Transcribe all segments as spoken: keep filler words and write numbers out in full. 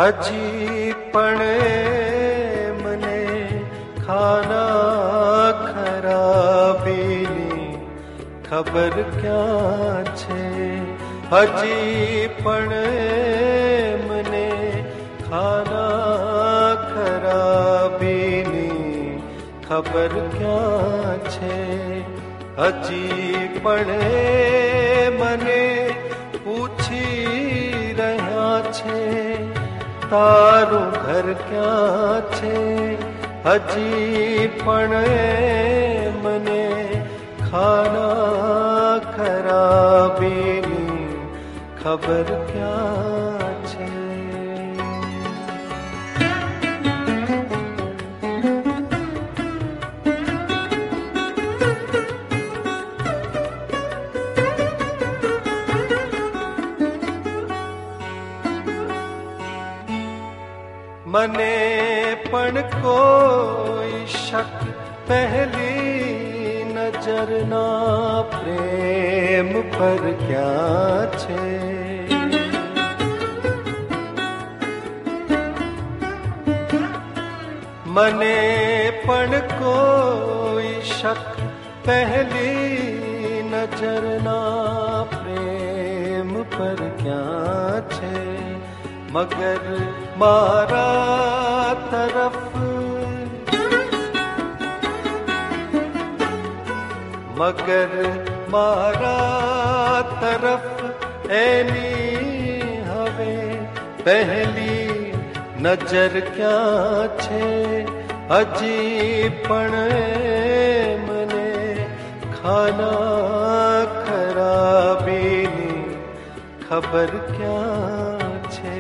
હજી પણ મને ખાના ખરાબીની ખબર ક્યાં છે? હજી પણ મને ખાના ખરાબીની ખબર ક્યાં છે? હજી પણ મને પૂછી રહ્યા છે તારું ઘર ક્યાં છે? હજી પણ મને ખાના ખરાબીની ખબર ક્યાં છે? મને પણ કોઈ શક પહેલી નજરના પ્રેમ પર ક્યાં છે? મને પણ કોઈ શક પહેલી નજરના પ્રેમ પર ક્યાં છે? મગર મારા તરફ મગર મારા તરફ એની હવે પહેલી નજર ક્યાં છે? હજી પણ મને ખાના ખરાબીની ખબર ક્યાં છે?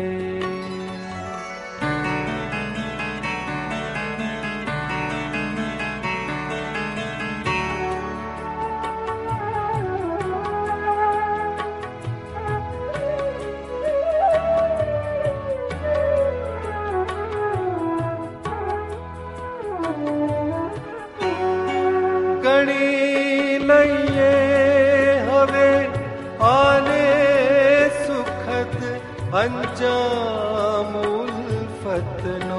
ગણી લઈએ હવે આને સુખદ અંજામ ઉલ્ફતનો.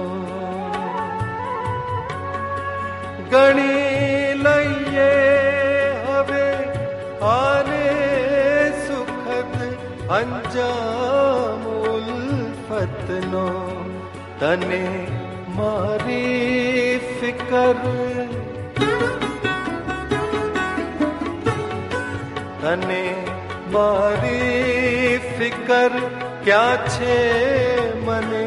ગણી લઈએ હવે આને સુખદ અંજામ ઉલ્ફતનો. તને મારી ફિકર તને મારી ફિકર ક્યાં છે? મને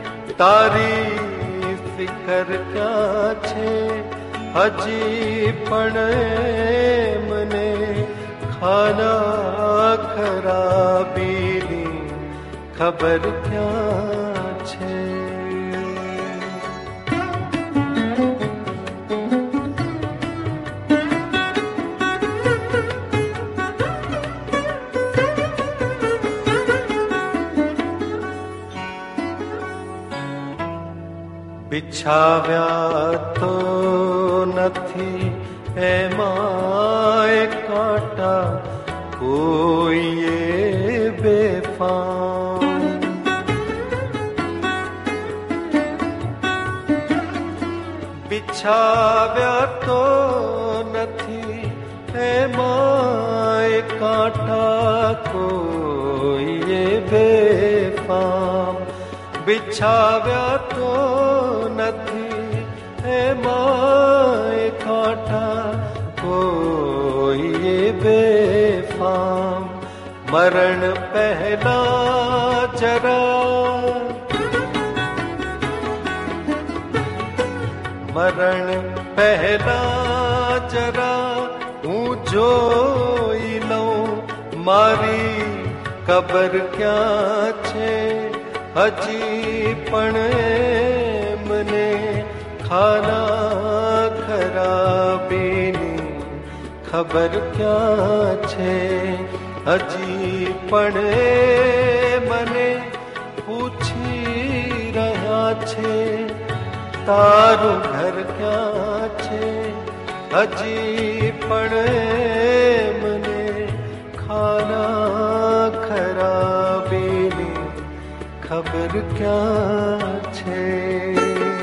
તારી ફિકર ક્યાં છે? હજી પણ મને ખાના ખરાબીની ખબર ક્યાં છે? બિછાવ્યા તો નથી એમાંય કાંટા કોઈએ બેફામ. બિછાવ્યા તો નથી એમાંય કાંટા કોઈએ બેફામ. બિછાવ્યા તો નથી એમાંય કાંટા કોઈએ બેફામ. મરણ પહેલા જરા મરણ પહેલા જરા હું જોઈ લઉં મારી કબર ક્યાં છે? હજી પણ મને ખાના ખરાબીની ખબર ક્યાં છે? હજી પણ મને પૂછી રહ્યા છે તારું ઘર ક્યાં છે? હજી પણ મને ખાના ખરાબીની ખબર ક્યાં છે.